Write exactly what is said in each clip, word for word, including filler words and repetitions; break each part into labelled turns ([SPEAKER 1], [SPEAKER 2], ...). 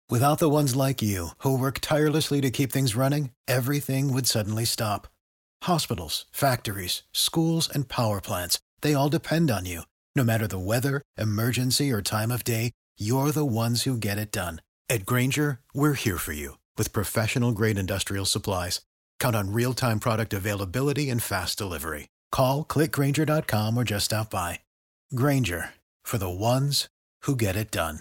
[SPEAKER 1] Without the ones like you, who work tirelessly to keep things running, everything would suddenly stop. Hospitals, factories, schools, and power plants, they all depend on you. No matter the weather, emergency, or time of day, you're the ones who get it done. At Grainger, we're here for you with professional-grade industrial supplies. Count on real-time product availability and fast delivery. Call, click Grainger dot com, or just stop by. Grainger, for the ones who get it done.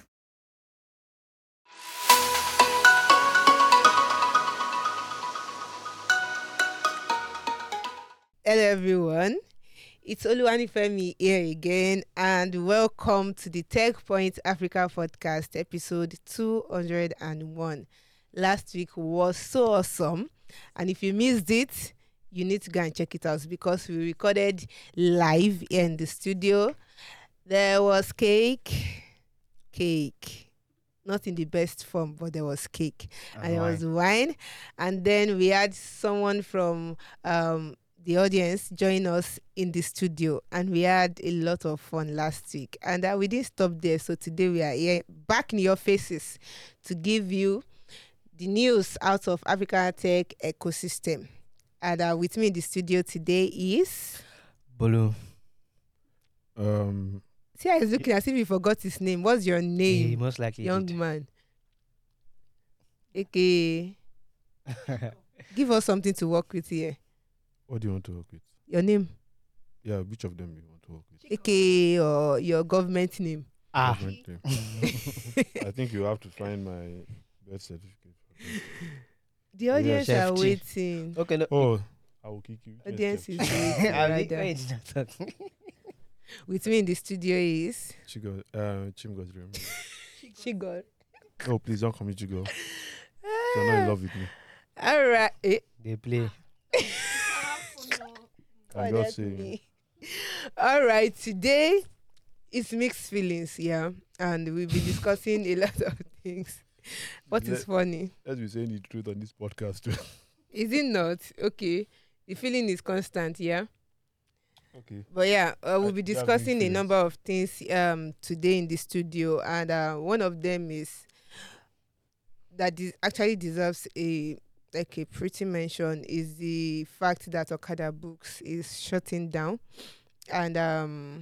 [SPEAKER 2] Hello everyone, it's Oluwanifemi here again, and welcome to the Tech Point Africa podcast episode two hundred one. Last week was so awesome, and if you missed it, you need to go and check it out because we recorded live here in the studio. There was cake, cake, not in the best form, but there was cake, and, and there was wine, and then we had someone from um. the audience join us in the studio, and we had a lot of fun last week, and uh, we didn't stop there. So today we are here back in your faces to give you the news out of African tech ecosystem. And uh, with me in the studio today is
[SPEAKER 3] Bolu.
[SPEAKER 2] Um, See, I was looking as if he forgot his name. What's your name?
[SPEAKER 3] He most likely
[SPEAKER 2] young
[SPEAKER 3] did.
[SPEAKER 2] man. Okay. Give us something to work with here.
[SPEAKER 4] What do you want to work with?
[SPEAKER 2] Your name?
[SPEAKER 4] Yeah, which of them you want to work with?
[SPEAKER 2] A K A or your government name?
[SPEAKER 3] Ah.
[SPEAKER 4] Government name. I think you have to find my birth certificate.
[SPEAKER 2] The audience
[SPEAKER 3] Yeah.
[SPEAKER 2] are
[SPEAKER 3] Chef T.
[SPEAKER 2] waiting.
[SPEAKER 3] Okay, no.
[SPEAKER 4] Oh, I will kick you. Yes,
[SPEAKER 2] Audience
[SPEAKER 4] Chef.
[SPEAKER 2] is waiting.
[SPEAKER 3] I'll
[SPEAKER 2] right
[SPEAKER 3] be-
[SPEAKER 2] there.
[SPEAKER 3] wait, not talk.
[SPEAKER 2] With me in the studio is
[SPEAKER 4] Chigo, uh, Chimgo's room.
[SPEAKER 2] Chigo.
[SPEAKER 4] Oh, please don't call me Chigo. You're not in love with me.
[SPEAKER 2] All right. Eh.
[SPEAKER 3] They play.
[SPEAKER 4] I'm
[SPEAKER 2] Oh,
[SPEAKER 4] just
[SPEAKER 2] that's
[SPEAKER 4] saying.
[SPEAKER 2] me. All right, today it's mixed feelings, yeah, and we'll be discussing a lot of things. What is
[SPEAKER 4] Let-
[SPEAKER 2] funny?
[SPEAKER 4] Let's be saying the truth on this podcast too.
[SPEAKER 2] Is it not? Okay, the feeling is constant, yeah.
[SPEAKER 4] Okay.
[SPEAKER 2] But yeah, uh, we'll
[SPEAKER 4] Uh,
[SPEAKER 2] be
[SPEAKER 4] you have
[SPEAKER 2] discussing a
[SPEAKER 4] mixed
[SPEAKER 2] number of things um today in the studio, and uh, one of them is that this actually deserves a like a pretty mention is the fact that Okada Books is shutting down, and um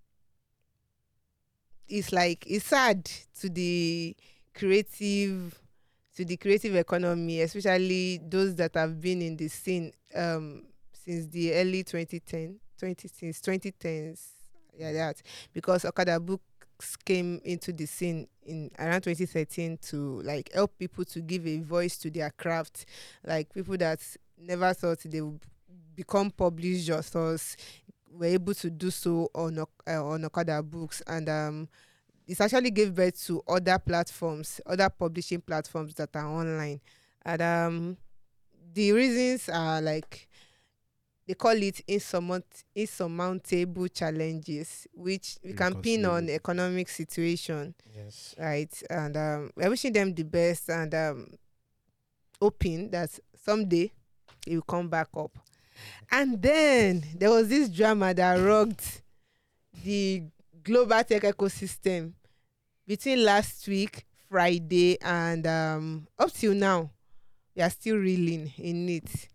[SPEAKER 2] it's like it's sad to the creative to the creative economy, especially those that have been in the scene um since the early twenty ten twenty since twenty tens, yeah, that because Okada Books came into the scene in around twenty thirteen to like help people to give a voice to their craft, like people that never thought they would become published authors were able to do so on Ok- uh, on Okada Books, and um it actually gave birth to other platforms, other publishing platforms that are online, and um the reasons are like they call it insurmount- insurmountable challenges, which we can pin on
[SPEAKER 4] Inconceivable.
[SPEAKER 2] economic situation,
[SPEAKER 3] Yes.
[SPEAKER 2] right? And um, we're wishing them the best, and um, hoping that someday it will come back up. And then there was this drama that rocked the global tech ecosystem between last week, Friday, and um, up till now. We are still reeling in it.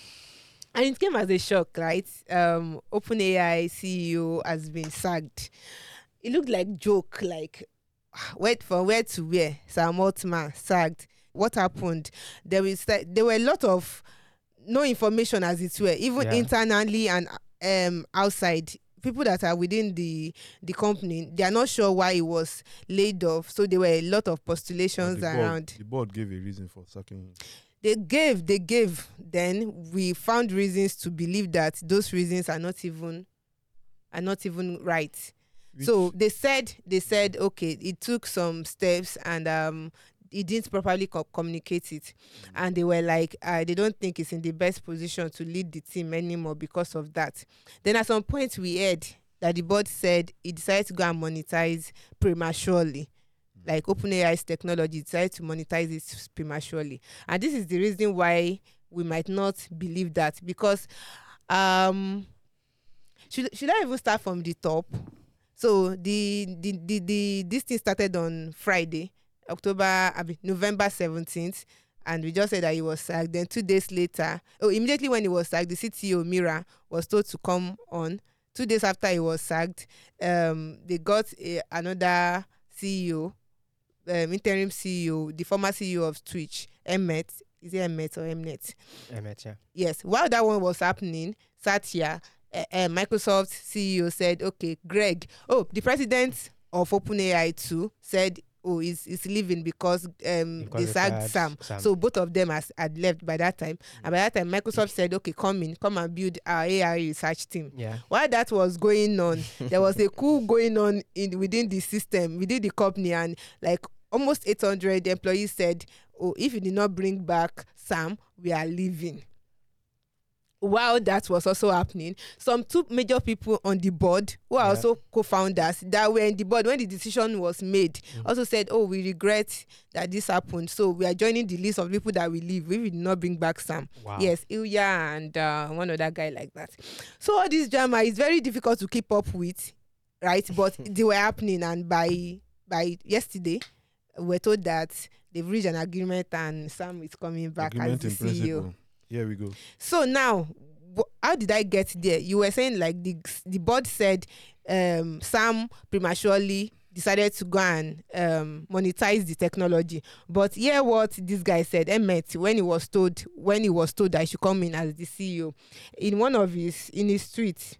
[SPEAKER 2] And it came as a shock, right? Um, OpenAI C E O has been sacked. It looked like joke, like wait from where to where. Sam Altman sacked. What happened? There was there were a lot of no information, as it were, even
[SPEAKER 3] Yeah.
[SPEAKER 2] internally and um outside. People that are within the the company, they are not sure why he was laid off. So there were a lot of
[SPEAKER 4] But
[SPEAKER 2] postulations
[SPEAKER 4] the board,
[SPEAKER 2] around.
[SPEAKER 4] the board gave a reason for sacking him.
[SPEAKER 2] They gave, they gave. Then we found reasons to believe that those reasons are not even are not even right. So
[SPEAKER 4] Which-
[SPEAKER 2] they said they said okay, it took some steps, and um he didn't properly co- communicate it, and they were like uh, they don't think it's in the best position to lead the team anymore because of that. Then at some point we heard that the board said he decided to go and monetize prematurely, like OpenAI's technology decided to monetize it prematurely, and this is the reason why we might not believe that, because um should should I even start from the top? So the the the, the this thing started on Friday. October, I mean, November seventeenth, and we just said that he was sacked. Then two days later, oh, immediately when he was sacked, the C T O, Mira, was told to come on. Two days after he was sacked, um, they got a, another C E O, um, interim C E O, the former C E O of Twitch, Emmet. Is it Emmet or Mnet?
[SPEAKER 3] Emmet, yeah.
[SPEAKER 2] Yes. While that one was happening, Satya, uh, uh, Microsoft C E O, said, okay, Greg, oh, the president of OpenAI too said, oh, he's, he's leaving because um
[SPEAKER 3] Because
[SPEAKER 2] they
[SPEAKER 3] they
[SPEAKER 2] sacked
[SPEAKER 3] fired
[SPEAKER 2] Sam.
[SPEAKER 3] Sam.
[SPEAKER 2] So both of them has, had left by that time. And by that time, Microsoft said, okay, come in, come and build our A I research team.
[SPEAKER 3] Yeah.
[SPEAKER 2] While that was going on, there was a coup going on in within the system, within the company, and like almost eight hundred employees said, oh, if you did not bring back Sam, we are leaving. While that was also happening, some two major people on the board, who are
[SPEAKER 3] Yeah.
[SPEAKER 2] also co-founders, that were in the board when the decision was made,
[SPEAKER 3] Mm.
[SPEAKER 2] also said, oh, we regret that this happened. So we are joining the list of people that will leave if we did not bring back Sam.
[SPEAKER 3] Wow.
[SPEAKER 2] Yes, Ilya and uh, one other guy like that. So all this drama is very difficult to keep up with, right? But they were happening, and by by yesterday, we're told that they've reached an agreement and Sam is coming back
[SPEAKER 4] Agreement
[SPEAKER 2] as
[SPEAKER 4] in
[SPEAKER 2] the C E O.
[SPEAKER 4] principle. Here we go.
[SPEAKER 2] So now, wh- how did I get there? You were saying like the the board said um, Sam prematurely decided to go and um, monetize the technology. But hear what this guy said, Emmet, when he was told when he was told that he should come in as the C E O, in one of his in his tweets.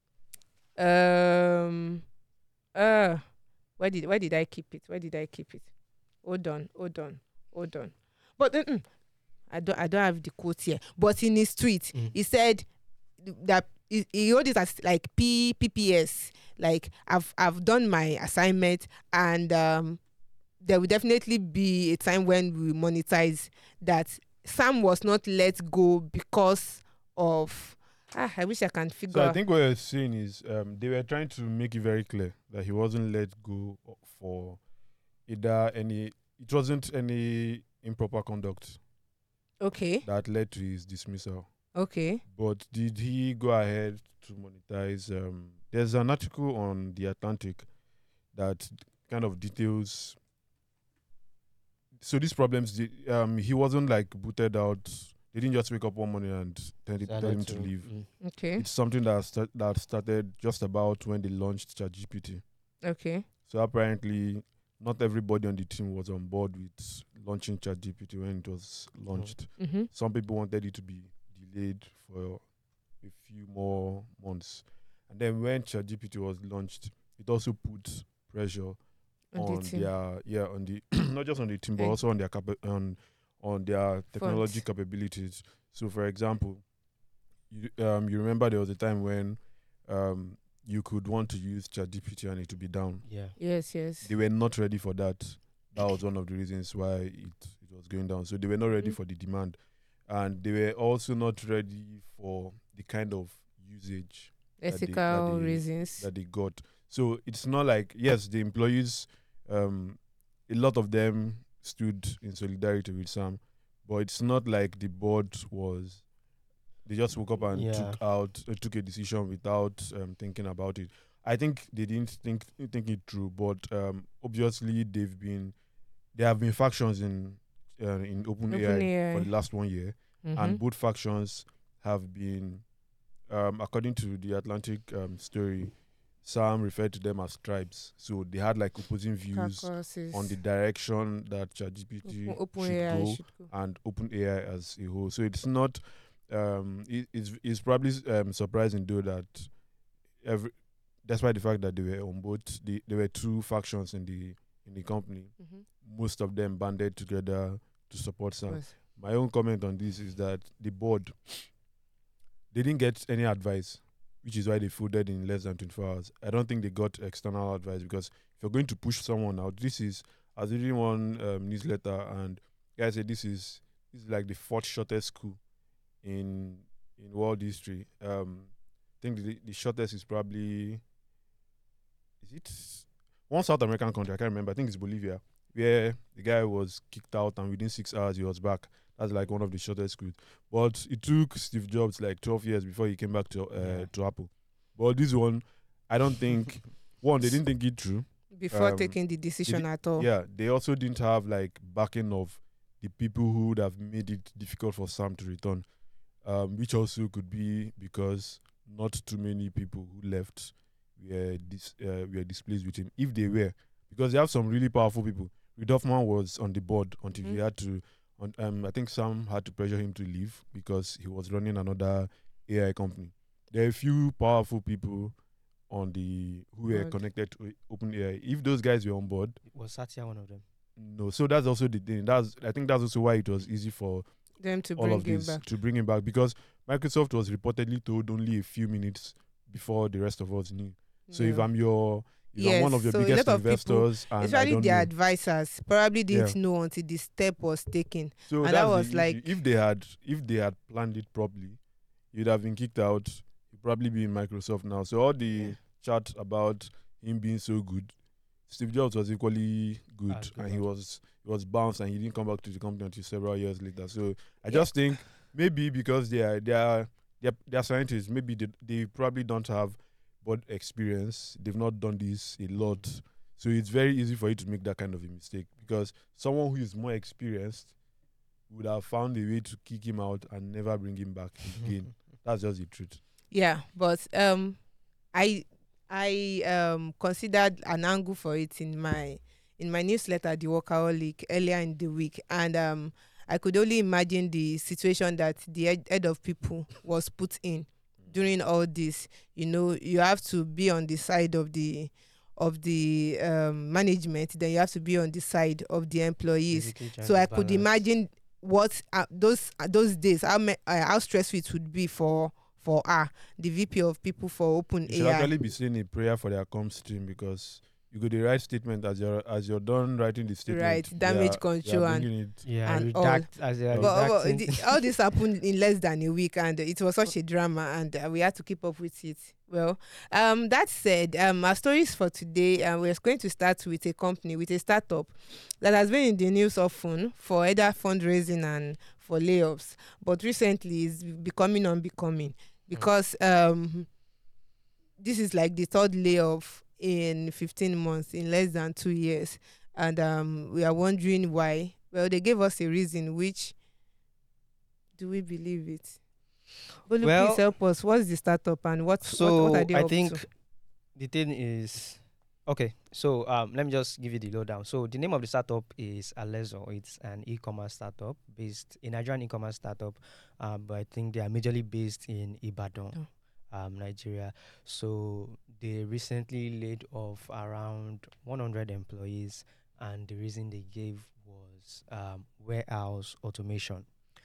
[SPEAKER 2] Um, uh, where did where did I keep it? Where did I keep it? Hold on, hold on, hold on. But mm-mm, I don't I don't have the quote here. But in his tweet,
[SPEAKER 3] Mm.
[SPEAKER 2] he said that he, he wrote it as like P P P S, like I've I've done my assignment, and um, there will definitely be a time when we monetize that. Sam was not let go because of ah I wish I can figure.
[SPEAKER 4] So I think what you're saying is um, they were trying to make it very clear that he wasn't let go for either any, it wasn't any improper conduct
[SPEAKER 2] Okay,
[SPEAKER 4] that led to his dismissal.
[SPEAKER 2] okay,
[SPEAKER 4] But did he go ahead to monetize? Um, there's an article on The Atlantic that kind of details. So these problems, the- um, he wasn't like booted out. They didn't just wake up one morning and tell, it- tell
[SPEAKER 3] Decided
[SPEAKER 4] him to leave.
[SPEAKER 3] mm.
[SPEAKER 2] okay,
[SPEAKER 4] It's something that sta- that started just about when they launched ChatGPT.
[SPEAKER 2] okay,
[SPEAKER 4] So apparently, not everybody on the team was on board with launching ChatGPT when it was launched.
[SPEAKER 2] mm-hmm.
[SPEAKER 4] Some people wanted it to be delayed for a few more months, and then when ChatGPT was launched, it also put pressure
[SPEAKER 2] On
[SPEAKER 4] on
[SPEAKER 2] the team.
[SPEAKER 4] their yeah on the not just on the team but
[SPEAKER 2] Eh.
[SPEAKER 4] also on their capa- on on their technology
[SPEAKER 2] Funds.
[SPEAKER 4] capabilities. So, for example, you um you remember there was a time when um you could want to use ChatGPT and it would be down.
[SPEAKER 3] Yeah.
[SPEAKER 2] Yes, yes.
[SPEAKER 4] They were not ready for that. That was one of the reasons why it, it was going down. So they were not ready
[SPEAKER 2] Mm.
[SPEAKER 4] for the demand, and they were also not ready for the kind of usage that they- that
[SPEAKER 2] Ethical
[SPEAKER 4] they-
[SPEAKER 2] reasons.
[SPEAKER 4] that they got. So it's not like, yes, the employees, um, a lot of them stood in solidarity with Sam, but it's not like the board was. They just woke up and
[SPEAKER 3] Yeah.
[SPEAKER 4] took out uh, took a decision without um, thinking about it. I think they didn't think think it through, but um, obviously they've been there have been factions in uh, in OpenAI
[SPEAKER 2] OpenAI.
[SPEAKER 4] for the last one year,
[SPEAKER 2] Mhm.
[SPEAKER 4] and both factions have been, um, according to the Atlantic um, story, Sam referred to them as tribes. So they had like opposing views
[SPEAKER 2] Caucuses.
[SPEAKER 4] on the direction that ChatGPT
[SPEAKER 2] Open, open
[SPEAKER 4] should
[SPEAKER 2] A I
[SPEAKER 4] go
[SPEAKER 2] should go.
[SPEAKER 4] and OpenAI as a whole. So it's not. Um, it, it's it's probably um, surprising though that every, despite the fact that they were on both, the, there were two factions in the in the company.
[SPEAKER 2] Mhm.
[SPEAKER 4] Most of them banded together to support Sam.
[SPEAKER 2] Yes.
[SPEAKER 4] My own comment on this is that the board, they didn't get any advice, which is why they folded in less than twenty-four hours. I don't think they got external advice, because if you're going to push someone out, this is, I was reading one um, newsletter, and guys said this is this is like the fourth shortest coup in in world history. Um, I think the, the shortest is probably, is it one South American country? I can't remember. I think it's Bolivia, where the guy was kicked out and within six hours he was back. That's like one of the shortest coups. But it took Steve Jobs like twelve years before he came back to uh,
[SPEAKER 3] Yeah.
[SPEAKER 4] to Apple. But this one, I don't think one, they didn't think it through.
[SPEAKER 2] before
[SPEAKER 4] um,
[SPEAKER 2] taking the decision
[SPEAKER 4] di-
[SPEAKER 2] at all.
[SPEAKER 4] yeah, they also didn't have like backing of the people who would have made it difficult for Sam to return, um, which also could be because not too many people who left were dis- uh, were displeased with him. If they were, because they have some really powerful people. Reid Hoffman was on the board until he
[SPEAKER 2] Mhm.
[SPEAKER 4] had to. On, um, I think Sam had to pressure him to leave because he was running another A I company. There are a few powerful people on the who were
[SPEAKER 2] Board.
[SPEAKER 4] connected to OpenAI. If those guys were on board,
[SPEAKER 3] Was Satya one of them?
[SPEAKER 4] no. So that's also the thing. That's I think that's also why it was easy for
[SPEAKER 2] Them to
[SPEAKER 4] all
[SPEAKER 2] bring
[SPEAKER 4] of
[SPEAKER 2] him
[SPEAKER 4] this
[SPEAKER 2] back.
[SPEAKER 4] to bring him back because Microsoft was reportedly told only a few minutes before the rest of us knew. So if
[SPEAKER 2] Yeah.
[SPEAKER 4] I'm your if I'm one
[SPEAKER 2] Yes,
[SPEAKER 4] of your
[SPEAKER 2] so a
[SPEAKER 4] biggest
[SPEAKER 2] lot of people,
[SPEAKER 4] investors and I
[SPEAKER 2] especially
[SPEAKER 4] don't
[SPEAKER 2] their
[SPEAKER 4] know,
[SPEAKER 2] advisors, probably didn't
[SPEAKER 4] Yeah.
[SPEAKER 2] know until the step was taken.
[SPEAKER 4] so
[SPEAKER 2] and
[SPEAKER 4] that's
[SPEAKER 2] that
[SPEAKER 4] the
[SPEAKER 2] was
[SPEAKER 4] issue.
[SPEAKER 2] like-
[SPEAKER 4] if they had if they had planned it properly, you'd have been kicked out. You'd probably be in Microsoft now. So all the
[SPEAKER 3] Yeah.
[SPEAKER 4] chat about him being so good, Steve Jobs was equally good,
[SPEAKER 3] As
[SPEAKER 4] and he
[SPEAKER 3] good.
[SPEAKER 4] was he was bounced, and he didn't come back to the company until several years later. So I
[SPEAKER 2] Yeah.
[SPEAKER 4] just think maybe because they are they are they are, they are scientists, maybe they, they probably don't have board experience. They've not done this a lot, so it's very easy for you to make that kind of a mistake because someone who is more experienced would have found a way to kick him out and never bring him back again. That's just the truth.
[SPEAKER 2] Yeah, but um, I I um considered an angle for it in my in my newsletter, The Workaholic, earlier in the week, and um, I could only imagine the situation that the head head of people was put in during all this. You know, you have to be on the side of the of the um, management, then you have to be on the side of the employees.
[SPEAKER 3] Basically trying
[SPEAKER 2] So
[SPEAKER 3] to
[SPEAKER 2] I could
[SPEAKER 3] balance.
[SPEAKER 2] imagine what uh, those uh, those days how me, uh, how stressful it would be for for her, the V P of people for
[SPEAKER 4] You should
[SPEAKER 2] OpenAI.
[SPEAKER 4] actually be saying a prayer for their comms stream because you go the right statement as you're as you're done writing the statement.
[SPEAKER 2] Right,
[SPEAKER 4] they are-
[SPEAKER 2] damage
[SPEAKER 4] they are
[SPEAKER 2] control and-
[SPEAKER 4] bringing it.
[SPEAKER 3] Yeah,
[SPEAKER 2] and all.
[SPEAKER 3] redact as they are
[SPEAKER 2] But, but
[SPEAKER 3] redacting.
[SPEAKER 2] the, all this happened in less than a week, and it was such a drama, and uh, we had to keep up with it. Well, um, that said, um, our stories for today, uh, we're going to start with a company, with a startup that has been in the news often for either fundraising and for layoffs, but recently is becoming unbecoming because um, this is like the third layoff in fifteen months, in less than two years, and um, we are wondering why. Well, they gave us a reason, which do we believe it? Bolu,
[SPEAKER 3] Well,
[SPEAKER 2] please help us. What's the startup and what,
[SPEAKER 3] So
[SPEAKER 2] what, what are they
[SPEAKER 3] I
[SPEAKER 2] up
[SPEAKER 3] think
[SPEAKER 2] to?
[SPEAKER 3] the thing is okay. So um, let me just give you the lowdown. So the name of the startup is Alezo. It's an e-commerce startup based in Nigerian e-commerce startup, um, but I think they are majorly based in Ibadan,
[SPEAKER 2] Oh.
[SPEAKER 3] um, Nigeria. So they recently laid off around one hundred employees, and the reason they gave was um, warehouse automation.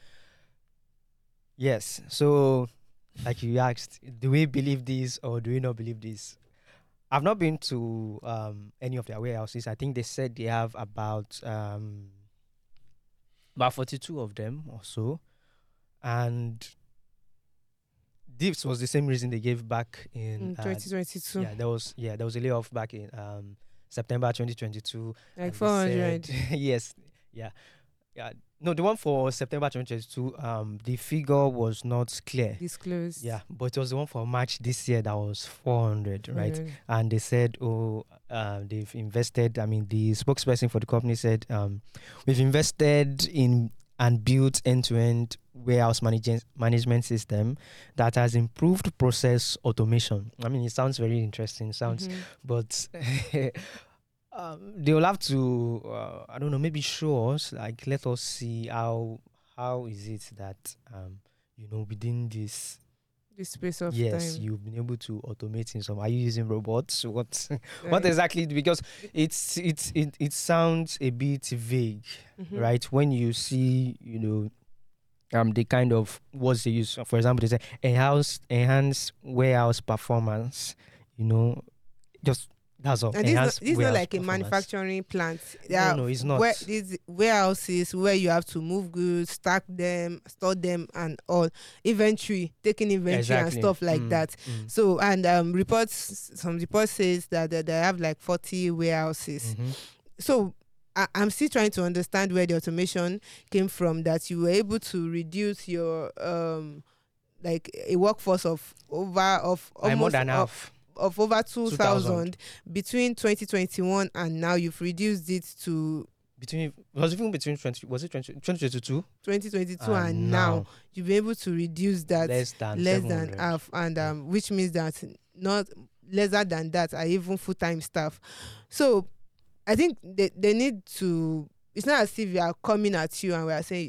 [SPEAKER 3] Yes. So, like you asked, do we believe this or do we not believe this? I've not been to um, any of their warehouses. I think they said they have about um, about forty-two of them or so, and this was the same reason they gave back in
[SPEAKER 2] In
[SPEAKER 3] uh,
[SPEAKER 2] twenty twenty-two,
[SPEAKER 3] yeah, there was yeah there was a layoff back in um, September twenty twenty-two.
[SPEAKER 2] like
[SPEAKER 3] and they
[SPEAKER 2] four hundred.
[SPEAKER 3] said- yes, yeah, yeah. No, the one for September twenty twenty-two, um, the figure was not clear.
[SPEAKER 2] Disclosed.
[SPEAKER 3] Yeah, but it was the one for March this year that was four hundred, right?
[SPEAKER 2] Mm.
[SPEAKER 3] And they said, oh, uh, they've invested. I mean, the spokesperson for the company said, um, we've invested in and built end-to-end warehouse management management system that has improved process automation. I mean, it sounds very interesting. Sounds,
[SPEAKER 2] Mhm.
[SPEAKER 3] but um, they will have to, uh, I don't know, maybe show us, like, let us see how how is it that um, you know, within this
[SPEAKER 2] The space of
[SPEAKER 3] yes,
[SPEAKER 2] time.
[SPEAKER 3] you've been able to automate in some. Are you using robots? What what
[SPEAKER 2] Right.
[SPEAKER 3] exactly? Because it's it's it, it sounds a bit vague,
[SPEAKER 2] Mhm.
[SPEAKER 3] right? When you see, you know, um, the kind of words they use. For example, they say enhance enhance warehouse performance. You know, just that's all.
[SPEAKER 2] And this is not,
[SPEAKER 3] Enhance
[SPEAKER 2] this is not
[SPEAKER 3] warehouse
[SPEAKER 2] like a
[SPEAKER 3] performance.
[SPEAKER 2] manufacturing plant.
[SPEAKER 3] No,
[SPEAKER 2] There are
[SPEAKER 3] no, it's not.
[SPEAKER 2] Where, these warehouses where you have to move goods, stack them, store them, and all inventory, taking inventory
[SPEAKER 3] Exactly.
[SPEAKER 2] and stuff like
[SPEAKER 3] Mm,
[SPEAKER 2] that.
[SPEAKER 3] mm,
[SPEAKER 2] So, and um, reports, some reports says that, that they have like forty warehouses.
[SPEAKER 3] mhm.
[SPEAKER 2] So I, I'm still trying to understand where the automation came from. That you were able to reduce your um, like a workforce of over of
[SPEAKER 3] By more
[SPEAKER 2] almost
[SPEAKER 3] than
[SPEAKER 2] of-
[SPEAKER 3] half.
[SPEAKER 2] of over two
[SPEAKER 3] two thousand.
[SPEAKER 2] thousand between twenty twenty-one and now. You've reduced it to
[SPEAKER 3] Between was it even between twenty was it twenty twenty-two
[SPEAKER 2] twenty twenty-two and, and now you've been able to reduce that
[SPEAKER 3] less than
[SPEAKER 2] less than half, and
[SPEAKER 3] Yeah.
[SPEAKER 2] um which means that not lesser than that are even full-time staff. So I think they, they need to, it's not as if we are coming at you and we are saying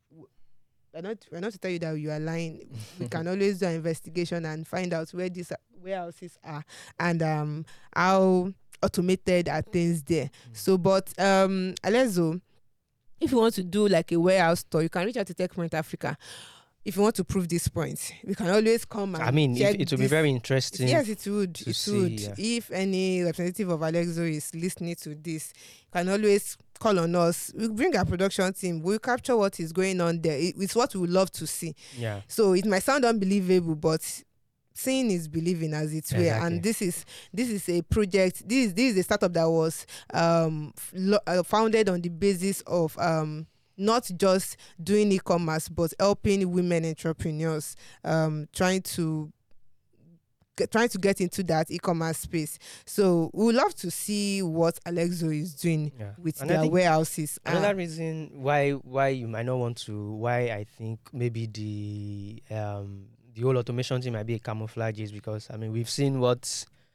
[SPEAKER 2] we're not we're not to tell you that you are lying. We can always do an investigation and find out where these warehouses are and um how automated are things there.
[SPEAKER 3] Mm.
[SPEAKER 2] So but um Alezo, if you want to do like a warehouse store, you can reach out to TechPoint Africa. If you want to prove this point, we can always come and
[SPEAKER 3] I mean,
[SPEAKER 2] check
[SPEAKER 3] if, it would be
[SPEAKER 2] this.
[SPEAKER 3] very interesting.
[SPEAKER 2] Yes, it would.
[SPEAKER 3] to
[SPEAKER 2] It
[SPEAKER 3] see,
[SPEAKER 2] would.
[SPEAKER 3] yeah.
[SPEAKER 2] If any representative of Alexo is listening to this, you can always call on us. We'll bring our production team. We'll capture what is going on there. It- It's what we would love to see.
[SPEAKER 3] Yeah.
[SPEAKER 2] So it might sound unbelievable, but seeing is believing, as it were.
[SPEAKER 3] Exactly.
[SPEAKER 2] And this is this is a project. This is this is a startup that was um f- lo- uh, founded on the basis of um. not just doing e-commerce, but helping women entrepreneurs um, trying to get, trying to get into that e-commerce space. So we would love to see what Alexo is doing
[SPEAKER 3] Yeah.
[SPEAKER 2] with
[SPEAKER 3] And I
[SPEAKER 2] their
[SPEAKER 3] think
[SPEAKER 2] warehouses.
[SPEAKER 3] Another
[SPEAKER 2] Uh,
[SPEAKER 3] reason why why you might not want to, why I think maybe the um the whole automation thing might be a camouflage is because I mean we've seen what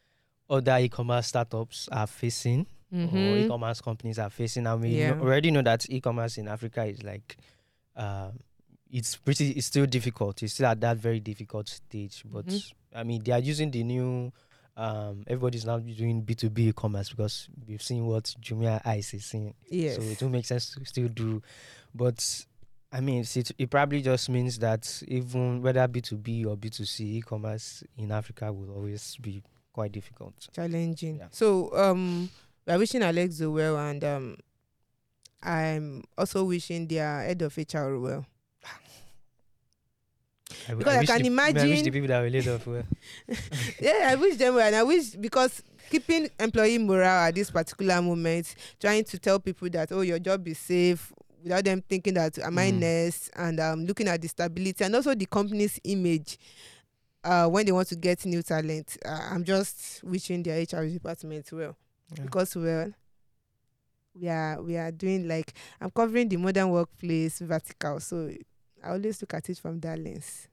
[SPEAKER 3] other e-commerce startups are facing or
[SPEAKER 2] mhm.
[SPEAKER 3] e-commerce companies are facing. And we
[SPEAKER 2] Yeah.
[SPEAKER 3] know, already know that e-commerce in Africa is like uh, it's pretty it's still difficult. It's still at that very difficult stage. But
[SPEAKER 2] Mhm.
[SPEAKER 3] I mean they are using the new um everybody's now doing B two B e-commerce because we've seen what Jumia Ice is seeing.
[SPEAKER 2] Yes.
[SPEAKER 3] So it will make sense to still do. But I mean, it, it probably just means that even whether B two B or B two C, e-commerce in Africa will always be quite difficult.
[SPEAKER 2] Challenging.
[SPEAKER 3] Yeah.
[SPEAKER 2] So um, we're wishing Alexo well, and um, I'm also wishing their head of H R well.
[SPEAKER 3] I, w-
[SPEAKER 2] Because I
[SPEAKER 3] wish
[SPEAKER 2] can
[SPEAKER 3] the, I wish
[SPEAKER 2] imagine-
[SPEAKER 3] the people that were laid off were.
[SPEAKER 2] Yeah, I wish them well, and I wish, because keeping employee morale at this particular moment, trying to tell people that, oh, your job is safe without them thinking that am I
[SPEAKER 3] Mm.
[SPEAKER 2] next, and um, looking at the stability and also the company's image uh, when they want to get new talent. Uh, I'm just wishing their H R department well,
[SPEAKER 3] Yeah.
[SPEAKER 2] because well, we are we are doing, like, I'm covering the modern workplace vertical, so I always look at it from that lens.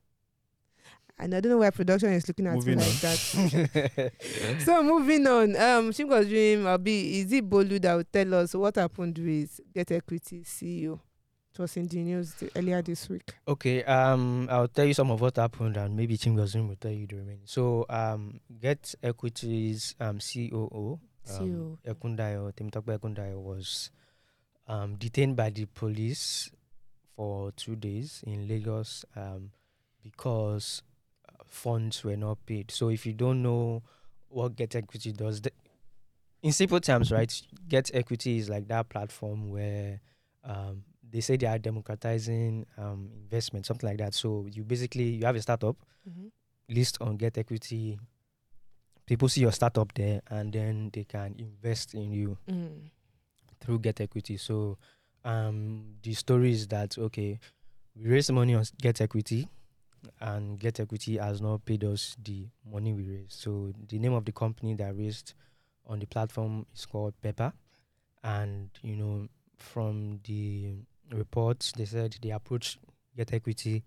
[SPEAKER 2] And I don't know why production is looking at
[SPEAKER 4] Moving
[SPEAKER 2] me
[SPEAKER 4] on.
[SPEAKER 2] like that. So moving on, um, Chimgo's dream, I'll be, is it Bolu that will tell us what happened with Get Equity C E O? It was in the news the, earlier this week.
[SPEAKER 3] Okay, um, I'll tell you some of what happened, and maybe Chingozin will tell you the remaining. So, um, Get Equity's um C O O,
[SPEAKER 2] C O O.
[SPEAKER 3] um, Ekundayo, Temitope Ekundayo, was um detained by the police for two days in Lagos, um, because uh, funds were not paid. So, if you don't know what Get Equity does, the, in simple terms, right, Get Equity is like that platform where um they say they are democratizing um, investment, something like that. So you basically you have a startup,
[SPEAKER 2] Mhm.
[SPEAKER 3] list on Get Equity. People see your startup there, and then they can invest in you
[SPEAKER 2] Mm.
[SPEAKER 3] through Get Equity. So um, the story is that okay, we raised money on Get Equity, and Get Equity has not paid us the money we raised. So the name of the company that raised on the platform is called Pepper, and you know from the reports they said they approached Get Equity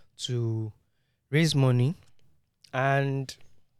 [SPEAKER 3] to raise money, and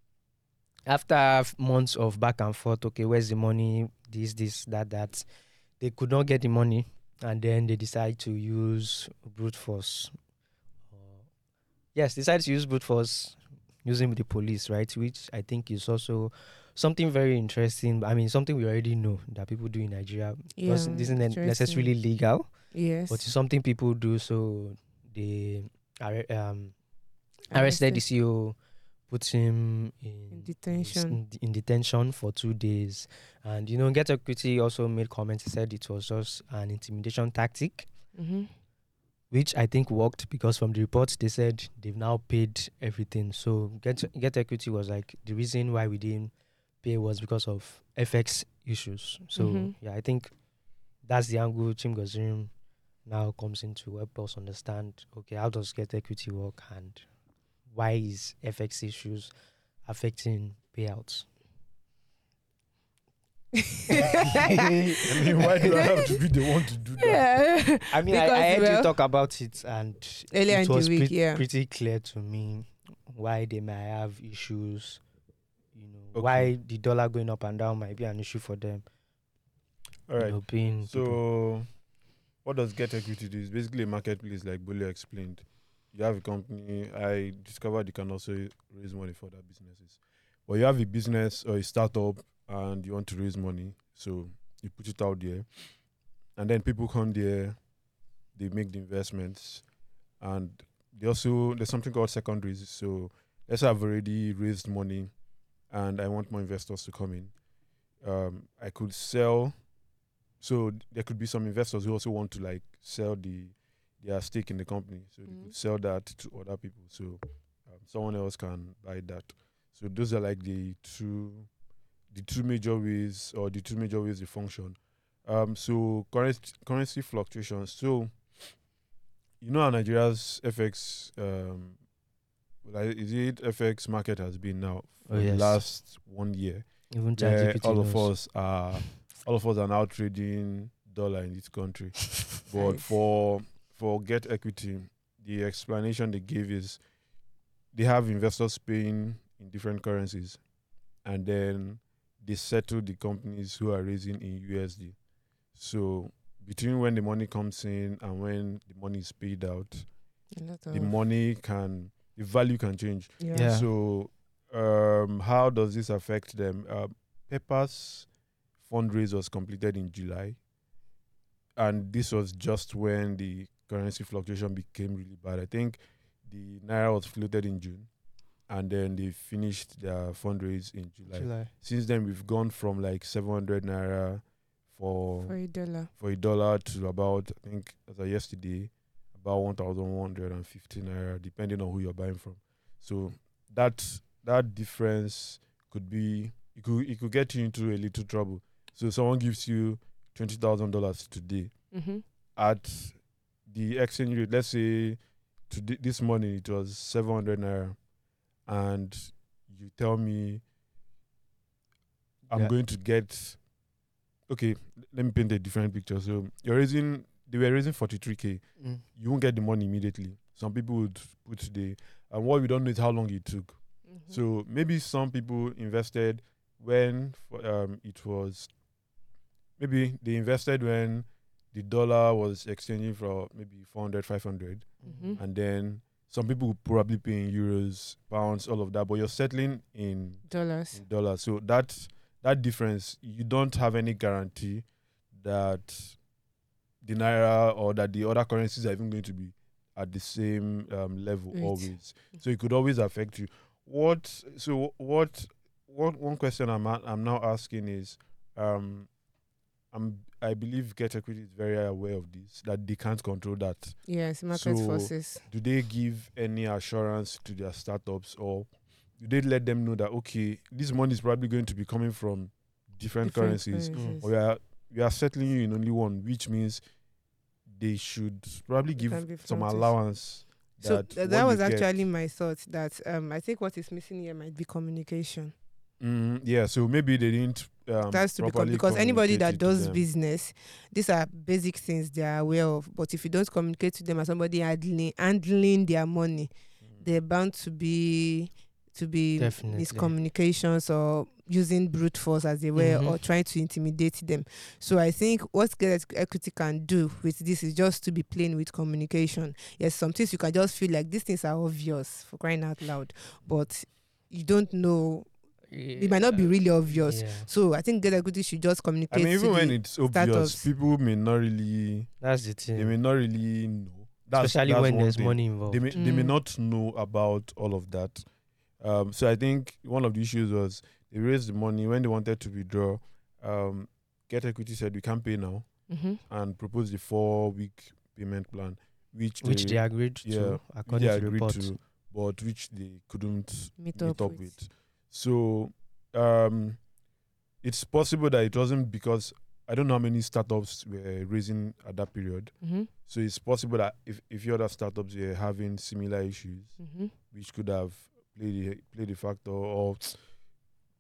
[SPEAKER 3] after f- months of back and forth, okay, where's the money, this this that that, they could not get the money, and then they decided to use brute force. Uh, yes, decided to use brute force using the police, right? Which I think is also something very interesting. I mean, something we already know that people do in Nigeria. Because
[SPEAKER 2] Yeah,
[SPEAKER 3] this isn't ne-
[SPEAKER 2] interesting.
[SPEAKER 3] necessarily legal,
[SPEAKER 2] Yes.
[SPEAKER 3] but it's something people do. So they arre- um, arrested the C E O, put him in,
[SPEAKER 2] In detention.
[SPEAKER 3] in, in detention for two days. And you know, Get Equity also made comments. He said it was just an intimidation tactic,
[SPEAKER 2] Mm-hmm.
[SPEAKER 3] which I think worked, because from the reports they said they've now paid everything. So Get Get Equity was like, the reason why we didn't pay was because of F X issues. So
[SPEAKER 2] Mhm.
[SPEAKER 3] yeah, I think that's the angle Chimgozirim now comes in to help us understand, okay, how does Get Equity work, and why is F X issues affecting payouts.
[SPEAKER 4] I mean, why do I have to be the one to do that?
[SPEAKER 2] Yeah.
[SPEAKER 3] I mean, I,
[SPEAKER 2] Because,
[SPEAKER 3] I heard
[SPEAKER 2] well,
[SPEAKER 3] you talk about it, and
[SPEAKER 2] earlier
[SPEAKER 3] it
[SPEAKER 2] in the
[SPEAKER 3] was
[SPEAKER 2] week,
[SPEAKER 3] pret-
[SPEAKER 2] yeah.
[SPEAKER 3] pretty clear to me why they might have issues. You know,
[SPEAKER 4] Okay.
[SPEAKER 3] why the dollar going up and down might be an issue for them.
[SPEAKER 4] All right.
[SPEAKER 3] You know, paying people.
[SPEAKER 4] So, what does Get Equity do? It's basically a marketplace, like Bole explained. You have a company. I discovered you can also raise money for other businesses. But you have a business or a startup and you want to raise money. So, you put it out there. And then people come there, they make the investments. And they also, there's something called secondaries. So, let's say I've already raised money and I want more investors to come in. Um, I could sell. So there could be some investors who also want to like sell the their stake in the company. So they
[SPEAKER 2] Mhm.
[SPEAKER 4] could sell that to other people. So um, someone else can buy that. So those are like the two the two major ways or the two major ways they function. Um, so currency currency fluctuations. So you know how Nigeria's F X um like is it F X market has been now for
[SPEAKER 3] Oh,
[SPEAKER 4] the
[SPEAKER 3] yes.
[SPEAKER 4] last one year.
[SPEAKER 3] Even
[SPEAKER 4] Where
[SPEAKER 3] ChatGPT
[SPEAKER 4] all of
[SPEAKER 3] knows.
[SPEAKER 4] us are all of us are now trading dollar in this country. But
[SPEAKER 2] Nice.
[SPEAKER 4] for for Get Equity, the explanation they gave is they have investors paying in different currencies, and then they settle the companies who are raising in U S D. So between when the money comes in and when the money is paid out,
[SPEAKER 2] A lot
[SPEAKER 4] the
[SPEAKER 2] of-
[SPEAKER 4] money can the value can change.
[SPEAKER 2] yeah.
[SPEAKER 3] Yeah.
[SPEAKER 4] So, um, how does this affect them? Uh, Pepper's fundraise was completed in July, and this was just when the currency fluctuation became really bad. I think the naira was floated in June, and then they finished their fundraise in July.
[SPEAKER 3] July.
[SPEAKER 4] Since then, we've gone from like seven hundred naira for
[SPEAKER 2] For a dollar.
[SPEAKER 4] for a dollar to about, I think as of yesterday, about one thousand one hundred fifty naira, depending on who you're buying from. So that that difference could be it could it could get you into a little trouble. So someone gives you twenty thousand dollars today
[SPEAKER 2] Mm-hmm.
[SPEAKER 4] at the exchange rate. Let's say today this morning it was seven hundred naira, and you tell me I'm
[SPEAKER 3] Yeah.
[SPEAKER 4] going to get. Okay, let me paint a different picture. So you're raising, they were raising forty-three K.
[SPEAKER 3] Mm.
[SPEAKER 4] You won't get the money immediately. Some people would put the, and what we don't know is how long it took.
[SPEAKER 2] Mm-hmm.
[SPEAKER 4] So maybe some people invested when for, um it was, maybe they invested when the dollar was exchanging for maybe four hundred, five hundred.
[SPEAKER 2] Mm-hmm.
[SPEAKER 4] And then some people would probably pay in euros, pounds, all of that, but you're settling in
[SPEAKER 2] Dollars.
[SPEAKER 4] in dollars. So that that difference, you don't have any guarantee that the naira or that the other currencies are even going to be at the same um, level
[SPEAKER 2] Right.
[SPEAKER 4] always. So it could always affect you. What? So what? What? One question I'm a- I'm now asking is, um, I'm I believe Get Equity is very aware of this, that they can't control that.
[SPEAKER 2] Yes, market
[SPEAKER 4] So-
[SPEAKER 2] forces.
[SPEAKER 4] Do they give any assurance to their startups, or do they let them know that okay, this money is probably going to be coming from different, currencies,
[SPEAKER 2] currencies.
[SPEAKER 4] or we are we are settling you in only one, which means they should probably
[SPEAKER 2] It
[SPEAKER 4] give
[SPEAKER 2] can be
[SPEAKER 4] some
[SPEAKER 2] fronted.
[SPEAKER 4] allowance.
[SPEAKER 2] So
[SPEAKER 4] That,
[SPEAKER 2] th-
[SPEAKER 4] what
[SPEAKER 2] that
[SPEAKER 4] you
[SPEAKER 2] was
[SPEAKER 4] get-
[SPEAKER 2] actually my thought. That um, I think what is missing here might be communication.
[SPEAKER 4] Mm, yeah, so maybe they didn't. Um,
[SPEAKER 2] That's to be com-
[SPEAKER 4] properly
[SPEAKER 2] because anybody
[SPEAKER 4] communicate
[SPEAKER 2] that
[SPEAKER 4] it to
[SPEAKER 2] does
[SPEAKER 4] them.
[SPEAKER 2] business, these are basic things they are aware of. But if you don't communicate to them as somebody handling handling their money,
[SPEAKER 4] Mm.
[SPEAKER 2] they're bound to be to be
[SPEAKER 3] Definitely.
[SPEAKER 2] miscommunications or using brute force as they were,
[SPEAKER 3] Mhm.
[SPEAKER 2] or trying to intimidate them. So I think what Get Equity can do with this is just to be plain with communication. Yes, some things you can just feel like these things are obvious, for crying out loud, but you don't know. It might not be really obvious.
[SPEAKER 3] Yeah.
[SPEAKER 2] So I think Get Equity should just
[SPEAKER 4] I
[SPEAKER 2] communicate.
[SPEAKER 4] mean,
[SPEAKER 2] to
[SPEAKER 4] even when
[SPEAKER 2] the
[SPEAKER 4] it's obvious,
[SPEAKER 2] startups.
[SPEAKER 4] people may not really.
[SPEAKER 3] That's the
[SPEAKER 4] They
[SPEAKER 3] thing.
[SPEAKER 4] may not really know. That's,
[SPEAKER 3] Especially
[SPEAKER 4] that's
[SPEAKER 3] when
[SPEAKER 4] one
[SPEAKER 3] there's
[SPEAKER 4] thing.
[SPEAKER 3] money involved.
[SPEAKER 4] They may they may
[SPEAKER 2] Mm.
[SPEAKER 4] not know about all of that. Um, so I think one of the issues was they raised the money when they wanted to withdraw. Um, Get Equity said we can't pay now
[SPEAKER 2] Mhm.
[SPEAKER 4] and proposed the four week payment plan, which
[SPEAKER 3] which they
[SPEAKER 4] they,
[SPEAKER 3] agreed
[SPEAKER 4] yeah,
[SPEAKER 3] to,
[SPEAKER 4] which
[SPEAKER 3] according
[SPEAKER 4] they
[SPEAKER 3] to the
[SPEAKER 4] agreed
[SPEAKER 3] report.
[SPEAKER 4] to, but which they couldn't
[SPEAKER 2] Meet,
[SPEAKER 4] meet
[SPEAKER 2] up,
[SPEAKER 4] up
[SPEAKER 2] with.
[SPEAKER 4] with. So um, it's possible that it wasn't because I don't know how many startups were raising at that period.
[SPEAKER 2] Mhm.
[SPEAKER 4] So it's possible that if, if your other startups were having similar issues,
[SPEAKER 2] Mhm.
[SPEAKER 4] which could have played a, played a factor, or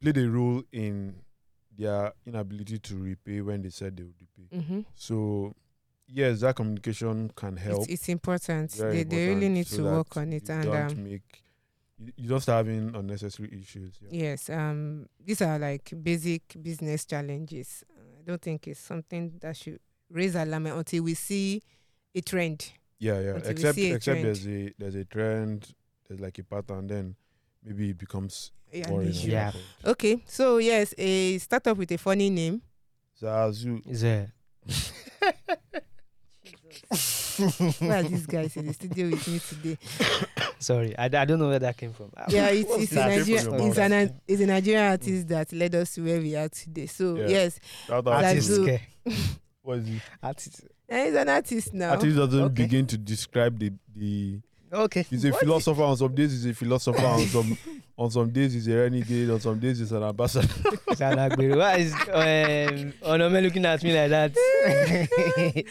[SPEAKER 4] played a role in their inability to repay when they said they would repay.
[SPEAKER 2] Mm-hmm.
[SPEAKER 4] So, yes, that communication can help.
[SPEAKER 2] It's, it's important.
[SPEAKER 4] Very
[SPEAKER 2] They, they really
[SPEAKER 4] important
[SPEAKER 2] need
[SPEAKER 4] so
[SPEAKER 2] to
[SPEAKER 4] that
[SPEAKER 2] work on it.
[SPEAKER 4] you
[SPEAKER 2] And
[SPEAKER 4] don't
[SPEAKER 2] um,
[SPEAKER 4] make you, you don't start having unnecessary issues. Yeah.
[SPEAKER 2] yes, um, these are like basic business challenges. I don't think it's something that should raise alarm until we see a trend.
[SPEAKER 4] Yeah, yeah.
[SPEAKER 2] Until we
[SPEAKER 4] Except
[SPEAKER 2] see a
[SPEAKER 4] except
[SPEAKER 2] trend.
[SPEAKER 4] there's a there's a trend, there's like a pattern, then maybe it becomes
[SPEAKER 2] Yeah, an
[SPEAKER 4] boring. at
[SPEAKER 2] issue.
[SPEAKER 4] that
[SPEAKER 3] Yeah.
[SPEAKER 4] point.
[SPEAKER 2] Okay, so yes, a startup with a funny name.
[SPEAKER 4] Zazu.
[SPEAKER 3] Is there?
[SPEAKER 2] Where are these guys in the studio with me today?
[SPEAKER 3] Sorry, I, I don't know where that came from.
[SPEAKER 2] Yeah, it's,
[SPEAKER 4] What's
[SPEAKER 2] it's, a
[SPEAKER 4] that?
[SPEAKER 2] Nigeria,
[SPEAKER 4] Came from your
[SPEAKER 2] it's,
[SPEAKER 4] mouth.
[SPEAKER 2] an, it's a Nigerian artist that led us to where we are today. So,
[SPEAKER 4] Yeah.
[SPEAKER 2] yes,
[SPEAKER 4] Shout out
[SPEAKER 3] Artist.
[SPEAKER 2] Zazu.
[SPEAKER 3] Okay.
[SPEAKER 4] What is it?
[SPEAKER 3] Artist.
[SPEAKER 2] and he's an artist now.
[SPEAKER 4] Artist doesn't
[SPEAKER 3] Okay.
[SPEAKER 4] begin to describe the the.
[SPEAKER 3] Okay.
[SPEAKER 4] He's a
[SPEAKER 2] What
[SPEAKER 4] philosopher on some days. He's a philosopher on some on some days. He's a renegade. On some days he's an ambassador.
[SPEAKER 3] Sanagberu. Why is um, Onome looking at me like that?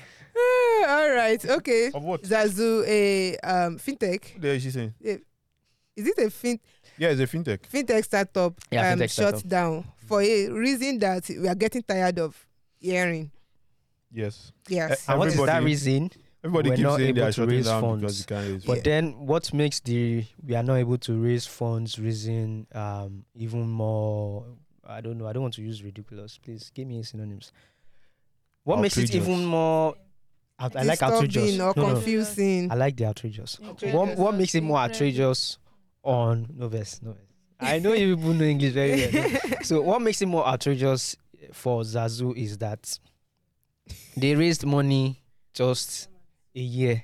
[SPEAKER 2] Ah, all right, okay.
[SPEAKER 4] Of what?
[SPEAKER 2] Zazu, a um, fintech.
[SPEAKER 4] What the hell is she saying?
[SPEAKER 2] Is it a fin-
[SPEAKER 4] Yeah, it's a fintech.
[SPEAKER 2] fintech startup
[SPEAKER 3] Yeah,
[SPEAKER 2] um,
[SPEAKER 3] fintech
[SPEAKER 2] shut
[SPEAKER 3] startup.
[SPEAKER 2] down for a reason that we are getting tired of hearing?
[SPEAKER 4] Yes.
[SPEAKER 2] Yes.
[SPEAKER 4] Uh,
[SPEAKER 3] And what is that
[SPEAKER 4] Everybody-
[SPEAKER 3] reason?
[SPEAKER 4] Everybody
[SPEAKER 3] We're
[SPEAKER 4] keeps
[SPEAKER 3] not
[SPEAKER 4] saying they
[SPEAKER 3] able
[SPEAKER 4] are
[SPEAKER 3] to
[SPEAKER 4] shutting
[SPEAKER 3] raise
[SPEAKER 4] down
[SPEAKER 3] funds.
[SPEAKER 4] because you can't raise
[SPEAKER 3] But
[SPEAKER 2] Yeah.
[SPEAKER 3] then, what makes the we are not able to raise funds reason um even more? I don't know. I don't want to use ridiculous. Please give me synonyms. What makes it
[SPEAKER 4] Outrageous.
[SPEAKER 3] even more? I, I like outrageous.
[SPEAKER 2] Disturbing or
[SPEAKER 3] No, no.
[SPEAKER 2] confusing.
[SPEAKER 3] I like the outrageous.
[SPEAKER 2] Outrageous.
[SPEAKER 3] What what makes it more outrageous on Noves? Noves. I know you people know English very well. no? So what makes it more outrageous for Zazu is that they raised money just a year,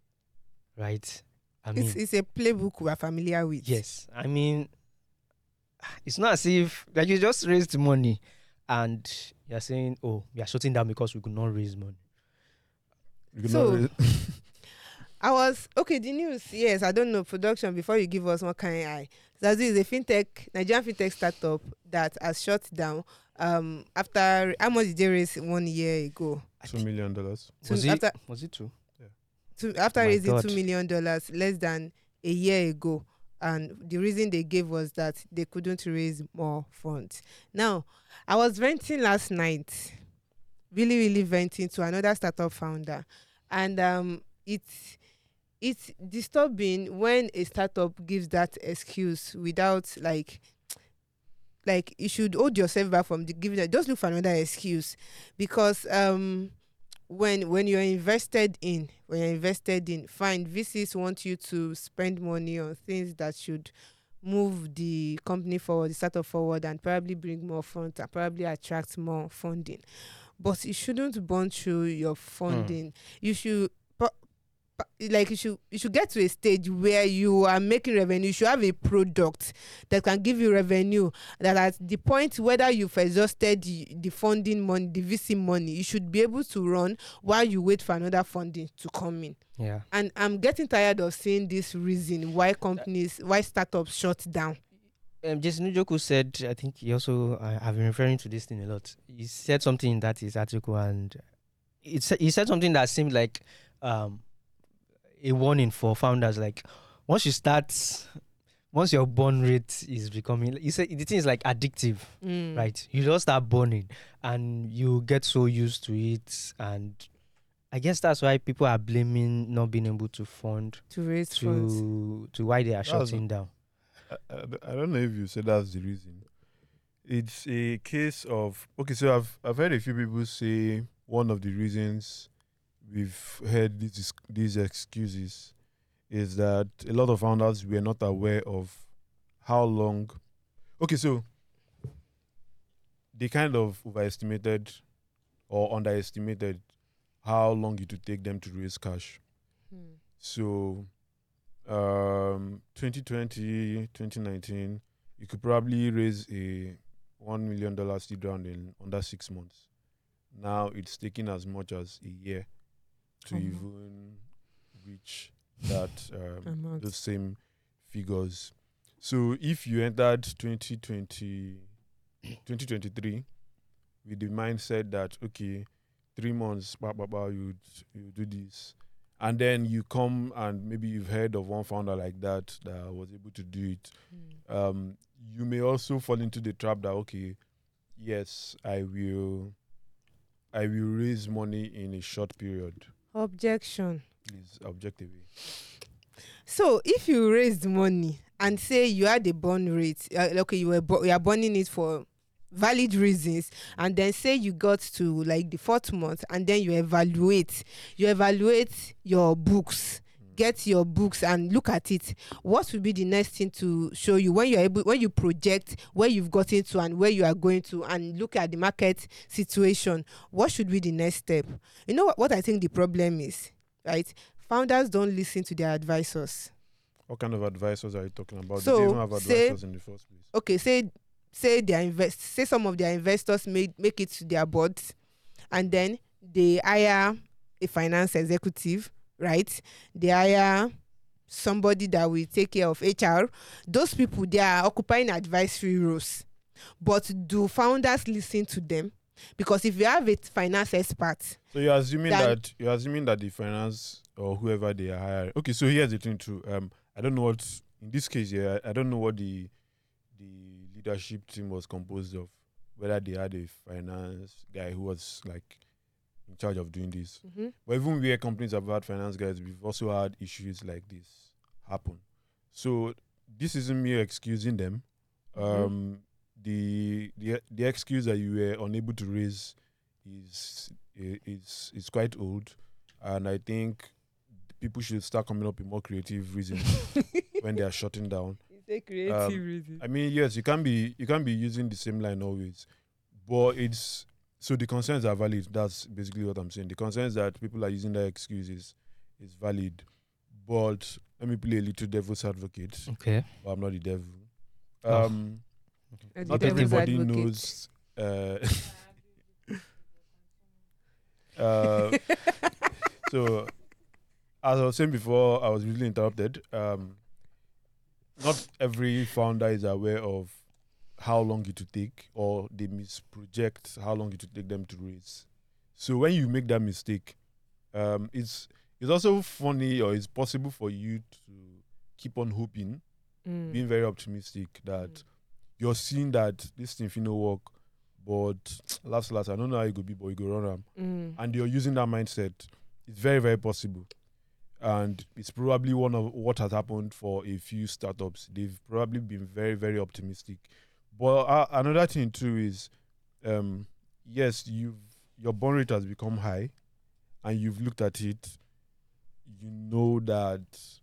[SPEAKER 3] right? I mean,
[SPEAKER 2] It's, it's a playbook we are familiar with.
[SPEAKER 3] yes. I mean, it's not as if like you just raised money and you're saying, "Oh, we are shutting down because we could not raise money."
[SPEAKER 4] You cannot
[SPEAKER 2] So-
[SPEAKER 4] raise-
[SPEAKER 2] I was okay. The news, yes. I don't know production. Before you give us one kind eye, Zazu is a fintech Nigerian fintech startup that has shut down. Um, after how much did they raise one year ago?
[SPEAKER 4] two million dollars.
[SPEAKER 2] Two-
[SPEAKER 3] Was it?
[SPEAKER 2] after
[SPEAKER 3] Was it two?
[SPEAKER 2] two, after
[SPEAKER 3] Oh my
[SPEAKER 2] raising
[SPEAKER 3] God.
[SPEAKER 2] two million dollars less than a year ago, and the reason they gave was that they couldn't raise more funds. Now, I was venting last night, really, really venting to another startup founder, and um, it's it's disturbing when a startup gives that excuse without like. Like you should hold yourself back from the giving that. Just look for another excuse, because um, when when you're invested in when you're invested in fine V Cs want you to spend money on things that should move the company forward, the startup forward, and probably bring more funds and probably attract more funding. But you shouldn't burn through your funding. You should pu- pu- like you should you should get to a stage where you are making revenue. You should have a product that can give you revenue, that at the point whether you've exhausted the, the funding money, the V C money, you should be able to run while you wait for another funding to come in.
[SPEAKER 3] Yeah.
[SPEAKER 2] And I'm getting tired of seeing this reason why companies, why startups shut down.
[SPEAKER 3] Um, Jason Ujoku said, I think he also, uh, I've been referring to this thing a lot. He said something in that his article, and it sa- he said something that seemed like um, a warning for founders. Like, once you start, once your burn rate is becoming, he said the thing is like addictive,
[SPEAKER 2] Mm.
[SPEAKER 3] right? You just start burning and you get so used to it. And I guess that's why people are blaming not being able to fund
[SPEAKER 2] To raise funds.
[SPEAKER 3] to, to why they are
[SPEAKER 4] That's-
[SPEAKER 3] shutting down.
[SPEAKER 4] I, I, I don't know if you said that's the reason. It's a case of okay. So I've I've heard a few people say one of the reasons we've heard these these excuses is that a lot of founders were not aware of how long. Okay, so they kind of overestimated or underestimated how long it would take them to raise cash.
[SPEAKER 2] Hmm.
[SPEAKER 4] So, um, twenty twenty, twenty nineteen, you could probably raise a one million dollars seed round in under six months. Now it's taking as much as a year to
[SPEAKER 2] Mhm.
[SPEAKER 4] even reach that um,
[SPEAKER 2] Amount.
[SPEAKER 4] those same figures. So if you entered twenty twenty, twenty twenty-three with the mindset that okay, three months, bah, bah, bah, you you do this, and then you come and maybe you've heard of one founder like that that was able to do it.
[SPEAKER 2] Hmm.
[SPEAKER 4] Um, you may also fall into the trap that, okay, yes, I will, I will raise money in a short period.
[SPEAKER 2] Objection.
[SPEAKER 4] Please, objectively.
[SPEAKER 2] So if you raised money and say you had a burn rate, uh, okay, you were bu- you are burning it for valid reasons, and then say you got to like the fourth month, and then you evaluate, you evaluate your books, get your books and look at it. What will be the next thing to show you when you're able, when you project where you've gotten to and where you are going to, and look at the market situation? What should be the next step? You know what, what I think the problem is, right? Founders don't listen to their advisors.
[SPEAKER 4] What kind of advisors are you talking about?
[SPEAKER 2] So,
[SPEAKER 4] Did they even have
[SPEAKER 2] say-
[SPEAKER 4] advisors in the first place?
[SPEAKER 2] Okay, say say their invest say some of their investors make make it to their boards, and then they hire a finance executive, right? They hire somebody that will take care of H R. Those people, they are occupying advisory roles. But do founders listen to them? Because if you have a finance expert,
[SPEAKER 4] So you're assuming
[SPEAKER 2] Then-
[SPEAKER 4] that you're assuming that the finance or whoever they are hiring. Okay, so here's the thing too. Um, I don't know what in this case. Yeah, I, I don't know what the the leadership team was composed of. Whether they had a finance guy who was like in charge of doing this.
[SPEAKER 2] mhm,
[SPEAKER 4] But even where companies have had finance guys, we've also had issues like this happen. So this isn't me excusing them.
[SPEAKER 2] Mhm.
[SPEAKER 4] Um, the the the excuse that you were unable to raise is is is quite old, and I think people should start coming up with more creative reasons when they are shutting down.
[SPEAKER 2] it's a creative
[SPEAKER 4] Um,
[SPEAKER 2] reason.
[SPEAKER 4] I mean, yes, you can be you can be using the same line always, but it's so the concerns are valid. That's basically what I'm saying. The concerns that people are using that excuse is, is valid, but let me play a little devil's advocate.
[SPEAKER 3] Okay.
[SPEAKER 4] But I'm not the devil.
[SPEAKER 3] Oh.
[SPEAKER 4] Um,
[SPEAKER 2] And the
[SPEAKER 4] not
[SPEAKER 2] devil's
[SPEAKER 4] everybody
[SPEAKER 2] advocate.
[SPEAKER 4] knows. Uh, uh, so, as I was saying before, I was really interrupted. Um, not every founder is aware of how long it will take, or they misproject how long it will take them to raise. So when you make that mistake, um, it's it's also funny, or it's possible for you to keep on hoping,
[SPEAKER 2] Mm.
[SPEAKER 4] being very optimistic that
[SPEAKER 2] Mm.
[SPEAKER 4] you're seeing that this thing finna work, but last last I don't know how it could be, but you go run am.
[SPEAKER 2] Mm.
[SPEAKER 4] And you're using that mindset. It's very very possible, and it's probably one of what has happened for a few startups. They've probably been very very optimistic. But uh, another thing too is, um, yes, you've your burn rate has become high, and you've looked at it. You know that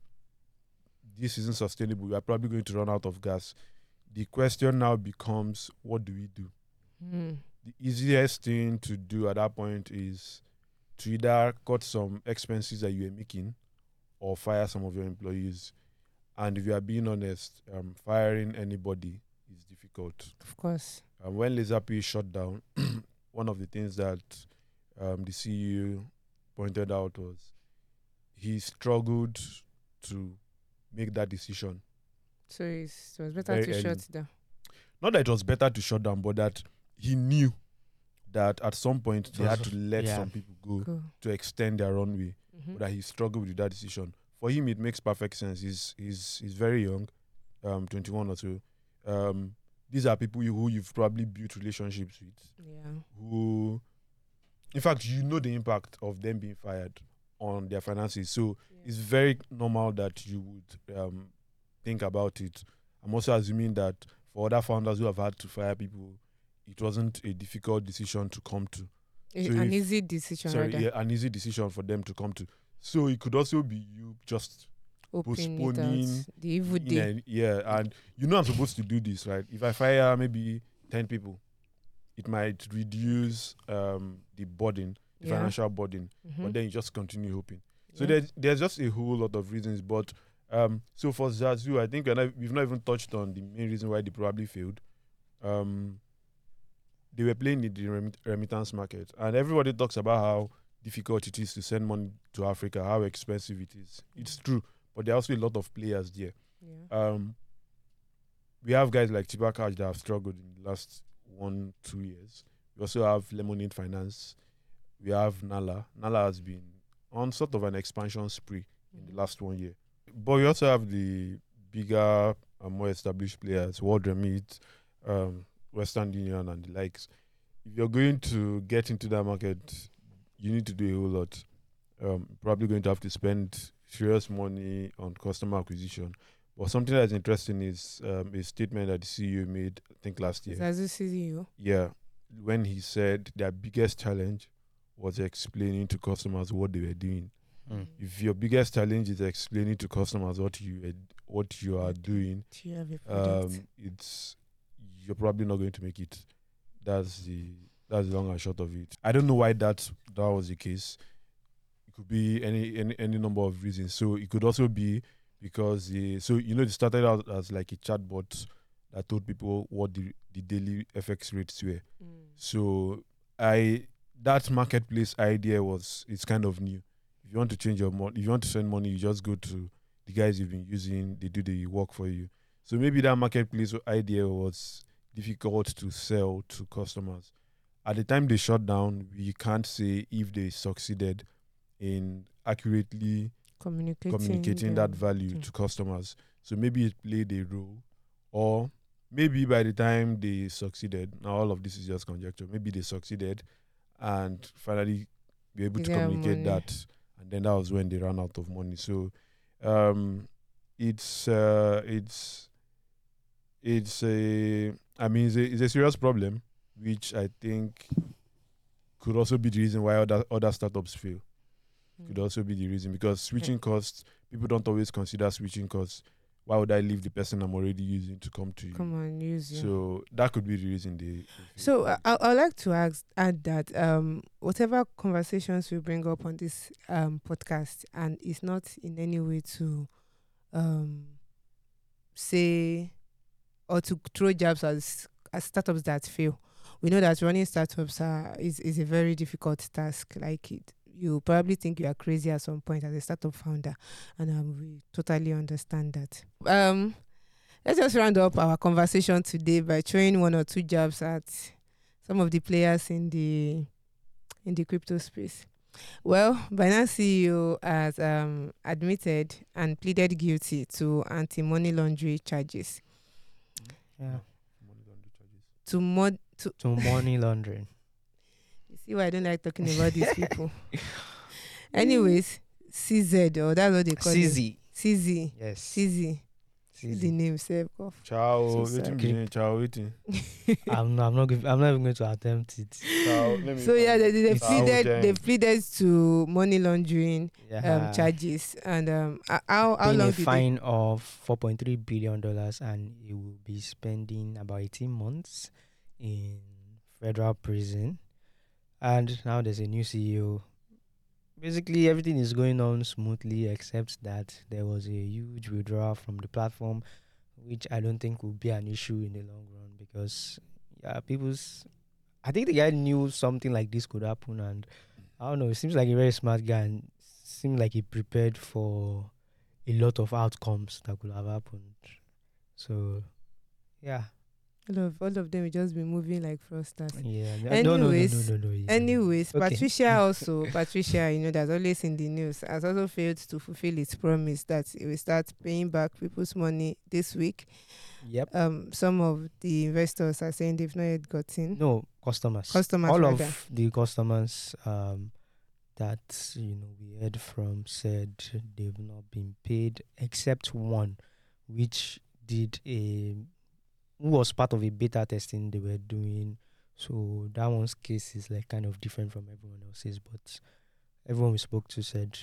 [SPEAKER 4] this isn't sustainable. We are probably going to run out of gas. The question now becomes, what do we do?
[SPEAKER 2] Mm.
[SPEAKER 4] The easiest thing to do at that point is to either cut some expenses that you are making or fire some of your employees. And if you are being honest, um, firing anybody is difficult.
[SPEAKER 2] Of course.
[SPEAKER 4] Uh, when Laserpay shut down, one of the things that um, the C E O pointed out was he struggled to make that decision.
[SPEAKER 2] So it's, it was better
[SPEAKER 4] Very
[SPEAKER 2] to
[SPEAKER 4] early.
[SPEAKER 2] shut it down.
[SPEAKER 4] Not that it was better to shut down, but that he knew that at some point
[SPEAKER 3] It
[SPEAKER 4] they had
[SPEAKER 3] was-
[SPEAKER 4] to let
[SPEAKER 3] yeah.
[SPEAKER 4] some people go
[SPEAKER 2] Cool.
[SPEAKER 4] to extend their runway.
[SPEAKER 2] Mhm.
[SPEAKER 4] But that he struggled with that decision. For him, it makes perfect sense. He's he's he's very young, um, twenty-one or so. Um, these are people you- who you've probably built relationships with,
[SPEAKER 2] Yeah.
[SPEAKER 4] who, in fact, you know the impact of them being fired on their finances. So it's very normal that you would um, think about it. I'm also assuming that for other founders who have had to fire people, it wasn't a difficult decision to come to.
[SPEAKER 2] A-
[SPEAKER 4] So
[SPEAKER 2] an
[SPEAKER 4] if-
[SPEAKER 2] easy decision,
[SPEAKER 4] Sorry,
[SPEAKER 2] rather.
[SPEAKER 4] yeah, an easy decision for them to come to. So it could also be you just
[SPEAKER 2] Open it
[SPEAKER 4] postponing
[SPEAKER 2] out. The evil
[SPEAKER 4] in
[SPEAKER 2] day.
[SPEAKER 4] a- yeah, and you know I'm supposed to do this, right? If I fire maybe ten people, it might reduce um, the burden, the
[SPEAKER 2] Yeah.
[SPEAKER 4] financial burden,
[SPEAKER 2] Mhm.
[SPEAKER 4] but then you just continue hoping. So
[SPEAKER 2] Yeah.
[SPEAKER 4] there's there's just a whole lot of reasons, but um, so for Zazu, I think we're not, we've not even touched on the main reason why they probably failed. Um, they were playing in the remit- remittance market, and everybody talks about how difficult it is to send money to Africa, how expensive it is. It's true, but there are also a lot of players there.
[SPEAKER 2] Yeah.
[SPEAKER 4] Um, we have guys like Tiba Cash that have struggled in the last one, two years. We also have Lemonade Finance. We have Nala. Nala has been on sort of an expansion spree in the last one year. But we also have the bigger uh, more established players, World Remit, um, Western Union, and the likes. If you're going to get into that market, you need to do a whole lot. Um, probably going to have to spend serious money on customer acquisition. But something that's interesting is um, a statement that the C E O made, I think last year.
[SPEAKER 2] As a C E O.
[SPEAKER 4] Yeah, when he said their biggest challenge was explaining to customers what they were doing.
[SPEAKER 3] Mm.
[SPEAKER 4] If your biggest challenge is explaining to customers what you are- what you are doing,
[SPEAKER 2] Do you have a product?
[SPEAKER 4] um, it's you're probably not going to make it. That's the that's the long and short of it. I don't know why that that was the case. It could be any any any number of reasons. So it could also be because the so you know they started out as like a chatbot that told people what the the daily F X rates were.
[SPEAKER 2] Mm.
[SPEAKER 4] So I that marketplace idea was it's kind of new. If you want to change your money, if you want to send money, you just go to the guys you've been using. They do the work for you. So maybe that marketplace idea was difficult to sell to customers. At the time they shut down, we can't say if they succeeded in accurately
[SPEAKER 2] Communicating,
[SPEAKER 4] communicating
[SPEAKER 2] the-
[SPEAKER 4] that value
[SPEAKER 2] Mm.
[SPEAKER 4] to customers. So maybe it played a role, or maybe by the time they succeeded, now all of this is just conjecture. Maybe they succeeded and finally be able
[SPEAKER 2] They
[SPEAKER 4] to
[SPEAKER 2] get
[SPEAKER 4] communicate
[SPEAKER 2] money.
[SPEAKER 4] that, and then that was when they ran out of money. So, um, it's uh, it's it's a I mean it's a, it's a serious problem, which I think could also be the reason why other other startups fail. Could
[SPEAKER 2] Mm.
[SPEAKER 4] also be the reason because switching costs, people don't always consider switching costs. Why would I leave the person I'm already using to come to you?
[SPEAKER 2] Come on, use you.
[SPEAKER 4] So that could be the reason they. they
[SPEAKER 2] So
[SPEAKER 4] fail.
[SPEAKER 2] uh, I I'd like to ask add that um whatever conversations we bring up on this um podcast, and it's not in any way to um say or to throw jabs as as startups that fail. We know that running startups are is, is a very difficult task. Like it, you probably think you are crazy at some point as a startup founder, and um, we totally understand that. Um, let's just round up our conversation today by throwing one or two jabs at some of the players in the in the crypto space. Well, Binance C E O has um, admitted and pleaded guilty to anti-money laundering charges.
[SPEAKER 3] Yeah.
[SPEAKER 4] Money laundering charges.
[SPEAKER 2] To mod to
[SPEAKER 3] To money laundering.
[SPEAKER 2] you see why I don't like talking about these people. Anyways, C Z or that's what they call it.
[SPEAKER 3] C Z.
[SPEAKER 2] C Z.
[SPEAKER 3] Yes.
[SPEAKER 2] C Z.
[SPEAKER 3] C
[SPEAKER 2] The
[SPEAKER 3] Z.
[SPEAKER 2] name self off.
[SPEAKER 4] Ciao,
[SPEAKER 2] So
[SPEAKER 4] waiting,
[SPEAKER 2] sorry.
[SPEAKER 4] begin, ciao, waiting.
[SPEAKER 3] I'm not, I'm not giv- I'm not even going to attempt it.
[SPEAKER 4] Ciao, let me
[SPEAKER 2] So yeah, they, they
[SPEAKER 3] It's-
[SPEAKER 2] pleaded they pleaded to money laundering
[SPEAKER 3] Yeah.
[SPEAKER 2] um charges, and um uh, how how
[SPEAKER 3] Paying
[SPEAKER 2] long
[SPEAKER 3] a
[SPEAKER 2] did they,
[SPEAKER 3] fine of four point three billion dollars, and he will be spending about eighteen months in federal prison. And now there's a new C E O. Basically, everything is going on smoothly, except that there was a huge withdrawal from the platform, which I don't think will be an issue in the long run because, yeah, people's. I think the guy knew something like this could happen, and I don't know. It seems like a very smart guy, and seemed like he prepared for a lot of outcomes that could have happened. So, yeah,
[SPEAKER 2] all of all of them will just be moving like frosters.
[SPEAKER 3] yeah. No, no, no, no,
[SPEAKER 2] Anyways,
[SPEAKER 3] no, no. yeah.
[SPEAKER 2] Anyways,
[SPEAKER 3] Okay.
[SPEAKER 2] Patricia also, Patricia, you know, that's always in the news, has also failed to fulfill its promise that it will start paying back people's money this week.
[SPEAKER 3] Yep.
[SPEAKER 2] Um, some of the investors are saying they've not yet gotten.
[SPEAKER 3] No, customers.
[SPEAKER 2] Customers,
[SPEAKER 3] All
[SPEAKER 2] rather.
[SPEAKER 3] of the customers um, that you know we heard from said they've not been paid, except one, which did a who was part of a beta testing they were doing. So that one's case is like kind of different from everyone else's, but everyone we spoke to said,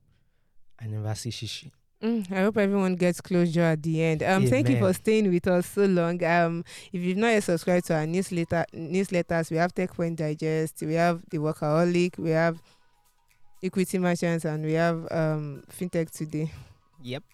[SPEAKER 3] "I never see shishi."
[SPEAKER 2] Mm, I hope everyone gets closure at the end. Um, thank you for
[SPEAKER 3] Amen.
[SPEAKER 2] staying with us so long. Um, if you've not yet subscribed to our newsletter, newsletters, we have Tech Point Digest, we have the Workaholic, we have Equity Merchants, and we have um FinTech Today.
[SPEAKER 3] Yep.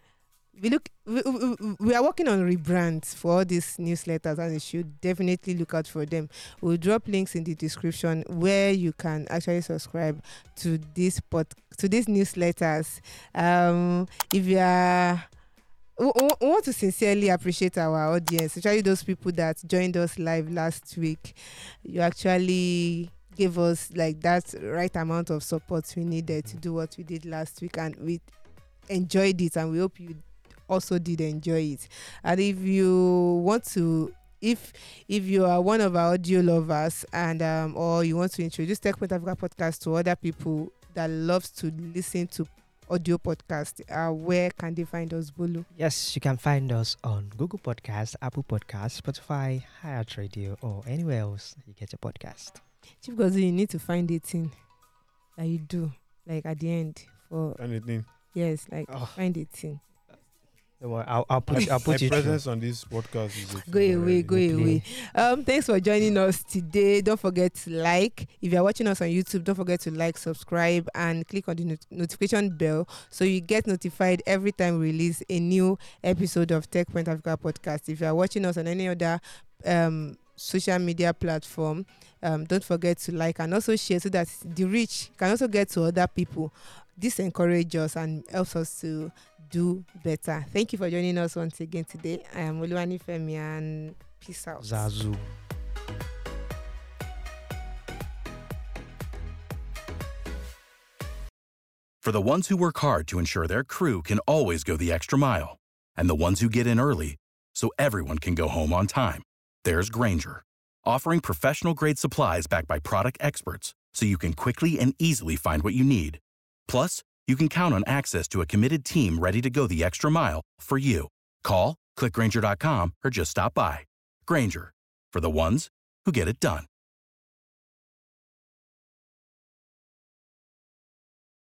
[SPEAKER 2] We look, we, we, we are working on rebrands for all these newsletters, and you should definitely look out for them. We'll drop links in the description where you can actually subscribe to this pod, to these newsletters. Um, if you are, we, we want to sincerely appreciate our audience, especially those people that joined us live last week. You actually gave us like that right amount of support we needed to do what we did last week, and we enjoyed it, and we hope you also did enjoy it. And if you want to, if if you are one of our audio lovers and um or you want to introduce Tech Point Africa podcast to other people that loves to listen to audio podcast, uh, where can they find us, Bolu?
[SPEAKER 3] Yes, you can find us on Google Podcast, Apple Podcast, Spotify, Hayat Radio, or anywhere else you get your podcast.
[SPEAKER 2] Chief Gozu, you need to find a thing that you do, like at the end for
[SPEAKER 4] Anything.
[SPEAKER 2] yes, like
[SPEAKER 3] Oh.
[SPEAKER 2] find a thing.
[SPEAKER 3] Don't worry, I'll, I'll put, I'll
[SPEAKER 4] My
[SPEAKER 3] put you through.
[SPEAKER 4] presence on this podcast is a
[SPEAKER 2] Go
[SPEAKER 4] thing
[SPEAKER 2] away,
[SPEAKER 4] already.
[SPEAKER 2] go
[SPEAKER 3] Play.
[SPEAKER 2] away. Um, thanks for joining us today. Don't forget to like. If you are watching us on YouTube, don't forget to like, subscribe, and click on the not- notification bell so you get notified every time we release a new episode of Tech Point Africa podcast. If you are watching us on any other um social media platform, um, don't forget to like and also share so that the reach can also get to other people. This encourages us and helps us to do better. Thank you for joining us once again today. I am Oluwani Femi and peace out.
[SPEAKER 3] Zazu.
[SPEAKER 5] For the ones who work hard to ensure their crew can always go the extra mile, and the ones who get in early so everyone can go home on time, there's Grainger, offering professional-grade supplies backed by product experts so you can quickly and easily find what you need. Plus, you can count on access to a committed team ready to go the extra mile for you. Call, click Grainger dot com, or just stop by. Grainger, for the ones who get it done.